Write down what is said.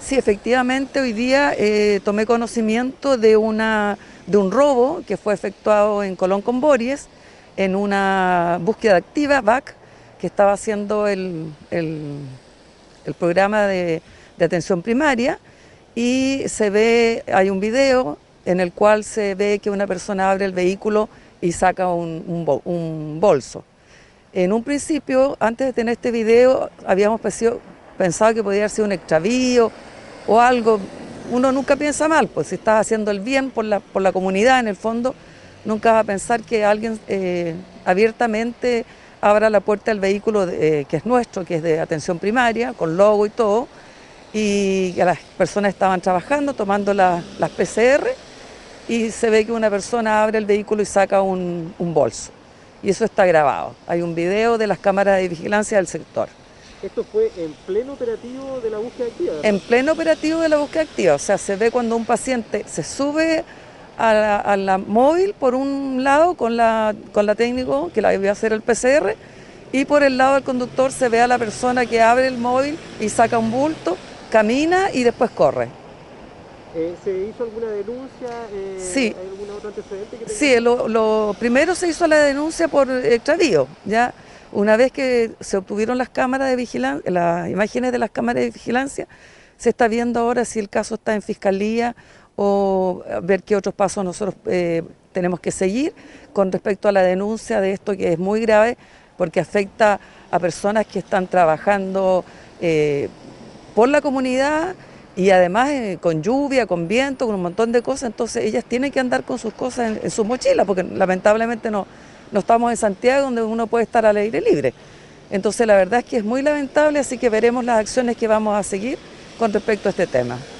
Sí, efectivamente, hoy día tomé conocimiento de un robo que fue efectuado en Colón con Bories, en una búsqueda activa, BAC, que estaba haciendo el programa de atención primaria, y hay un video en el cual se ve que una persona abre el vehículo y saca un bolso. En un principio, antes de tener este video, habíamos pensado que podía haber sido un extravío o algo. Uno nunca piensa mal, pues si estás haciendo el bien por la comunidad, en el fondo, nunca vas a pensar que alguien abiertamente abra la puerta del vehículo que es nuestro, que es de atención primaria, con logo y todo, y que las personas estaban trabajando, tomando las PCR, y se ve que una persona abre el vehículo y saca un bolso. Y eso está grabado. Hay un video de las cámaras de vigilancia del sector. Esto fue en pleno operativo de la búsqueda activa, ¿verdad? En pleno operativo de la búsqueda activa, o sea, se ve cuando un paciente se sube a la móvil por un lado con la técnico que la iba a hacer el PCR, y por el lado del conductor se ve a la persona que abre el móvil y saca un bulto, camina y después corre. ¿Se hizo alguna denuncia? Sí. ¿Hay algún otro antecedente que tenga? Sí, lo primero se hizo la denuncia por extravío, ya. Una vez que se obtuvieron las cámaras de vigilancia, las imágenes de las cámaras de vigilancia, se está viendo ahora si el caso está en fiscalía o ver qué otros pasos nosotros tenemos que seguir con respecto a la denuncia de esto, que es muy grave porque afecta a personas que están trabajando por la comunidad, y además con lluvia, con viento, con un montón de cosas. Entonces ellas tienen que andar con sus cosas en sus mochilas, porque lamentablemente no estamos en Santiago, donde uno puede estar al aire libre. Entonces la verdad es que es muy lamentable, así que veremos las acciones que vamos a seguir con respecto a este tema.